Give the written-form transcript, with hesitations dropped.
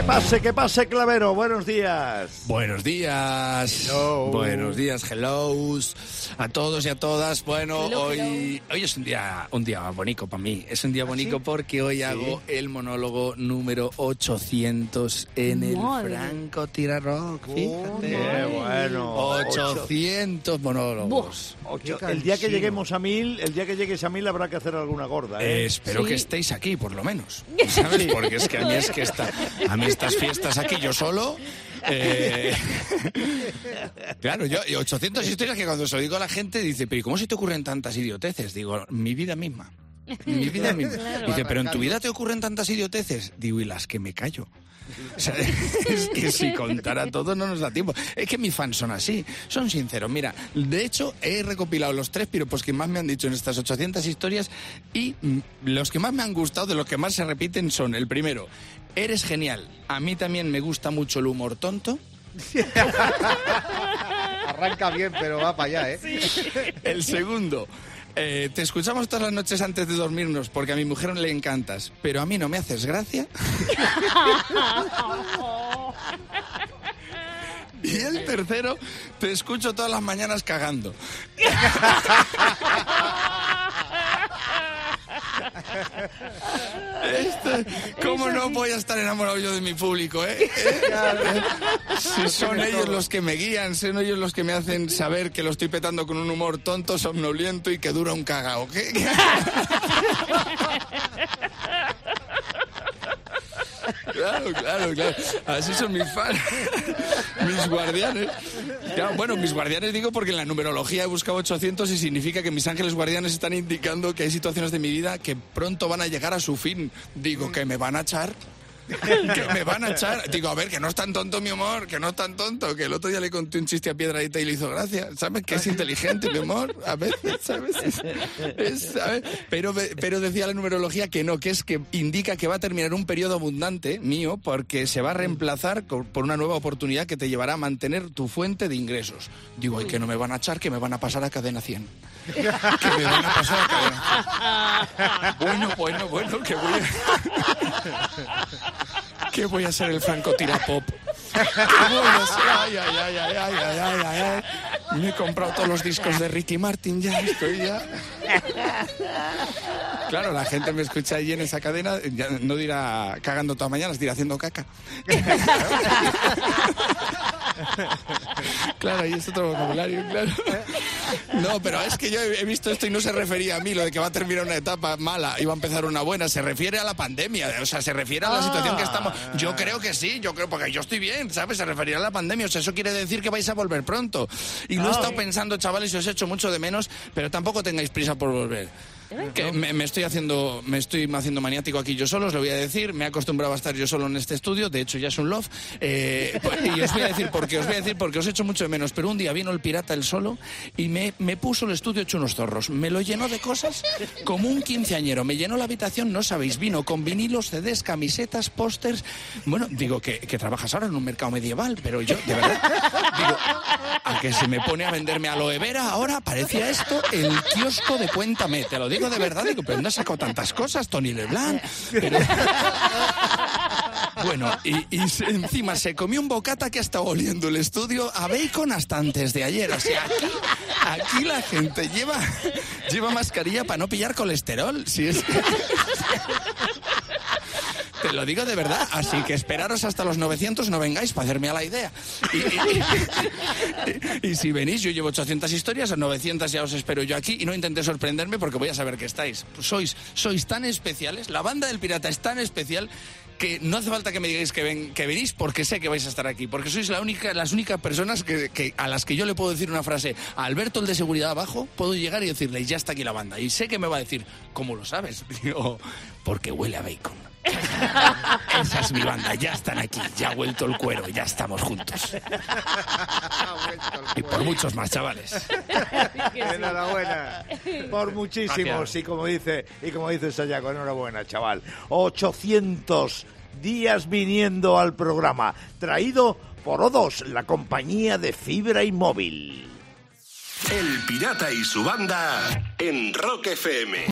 Que pase, Clavero. Buenos días. Buenos días. Hello. Buenos días, hellos a todos y a todas. Bueno, Hello, hoy es un día bonito para mí. Es un día bonito porque hoy hago el monólogo número 800 en el Franco Tira Rock. Fíjate. Qué bueno. 800 monólogos. El día que lleguemos a 1000, el día que llegues a 1000 habrá que hacer alguna gorda. Espero que estéis aquí, por lo menos. ¿Sabes? Porque es que a mí estas fiestas aquí yo solo... Claro, yo 800 historias que cuando se lo digo a la gente dice, pero ¿y cómo se te ocurren tantas idioteces? Digo, mi vida misma. Mi vida misma. Claro. Dice, pero en tu vida te ocurren tantas idioteces. Digo, y las que me callo. O sea, es que si contara todo no nos da tiempo. Es que mis fans son así, son sinceros. Mira, de hecho he recopilado los 3 piropos que más me han dicho en estas 800 historias y los que más me han gustado, de los que más se repiten son: el primero, eres genial, a mí también me gusta mucho el humor tonto. Arranca bien, pero va para allá, ¿eh? Sí. El segundo, te escuchamos todas las noches antes de dormirnos porque a mi mujer le encantas, pero a mí no me haces gracia. Y el tercero, te escucho todas las mañanas cagando. ¿Cómo no voy a estar enamorado yo de mi público, eh? Si son ellos los que me guían, son ellos los que me hacen saber que lo estoy petando con un humor tonto, somnoliento y que dura un cagao. ¿Qué? Claro. Así son mis fans. Mis guardianes. Claro, bueno, mis guardianes digo porque en la numerología he buscado 800 y significa que mis ángeles guardianes están indicando que hay situaciones de mi vida que pronto van a llegar a su fin. Digo, que me van a echar. Que me van a echar. Digo, a ver, que no es tan tonto mi humor, que no es tan tonto, que el otro día le conté un chiste a Piedradita y le hizo gracia. ¿Sabes? Que es inteligente mi humor, a veces, ¿sabes? ¿Sabes? Pero decía la numerología que no, que es que indica que va a terminar un periodo abundante mío porque se va a reemplazar por una nueva oportunidad que te llevará a mantener tu fuente de ingresos. Digo, y que no me van a echar, que me van a pasar a cadena 100. Que me van a pasar a cadena 100. Bueno, que voy a ser el Franco Tirapop. Ay. Me he comprado todos los discos de Ricky Martin, ya estoy ya. Claro, la gente me escucha allí en esa cadena, ya no dirá cagando todas mañanas, dirá haciendo caca. Claro, ahí es otro vocabulario, claro. No, pero es que yo he visto esto y no se refería a mí, lo de que va a terminar una etapa mala y va a empezar una buena, se refiere a la pandemia, o sea, se refiere a la situación que estamos. Yo creo que sí, porque yo estoy bien, ¿sabes? Se referirá a la pandemia, o sea, eso quiere decir que vais a volver pronto. Y lo he estado pensando, chavales, y os he hecho mucho de menos, pero tampoco tengáis prisa por volver. Que me estoy haciendo maniático aquí yo solo, os lo voy a decir. Me he acostumbrado a estar yo solo en este estudio, de hecho ya es un love. Y os voy a decir porque os he hecho mucho de menos. Pero un día vino el pirata él solo y me puso el estudio hecho unos zorros. Me lo llenó de cosas como un quinceañero. Me llenó la habitación, no sabéis, vino con vinilos, CDs, camisetas, pósters. Bueno, digo que trabajas ahora en un mercado medieval, pero yo, de verdad, digo, a que se me pone a venderme aloe vera ahora, parecía esto el kiosco de Cuéntame, te lo digo de verdad, digo, pero ¿dónde has sacado tantas cosas, Tony Leblanc? Pero... Bueno, y encima se comió un bocata que ha estado oliendo el estudio a bacon hasta antes de ayer. O sea, aquí la gente lleva mascarilla para no pillar colesterol. Si es... Te lo digo de verdad, así que esperaros hasta los 900, no vengáis para hacerme a la idea. Y si venís, yo llevo 800 historias, a 900 ya os espero yo aquí y no intentéis sorprenderme porque voy a saber que estáis. Sois tan especiales, la banda del pirata es tan especial que no hace falta que me digáis que venís porque sé que vais a estar aquí, porque sois las únicas personas a las que yo le puedo decir una frase. A Alberto, el de seguridad abajo, puedo llegar y decirle, ya está aquí la banda. Y sé que me va a decir, ¿cómo lo sabes? Digo, porque huele a bacon. Esa es mi banda, ya están aquí, ya ha vuelto el cuero, ya estamos juntos. Y por muchos más, chavales. Enhorabuena. Por muchísimos. Y como dice Sayago, enhorabuena, chaval. 800 días viniendo al programa. Traído por O2, la compañía de fibra y móvil. El pirata y su banda en Rock FM.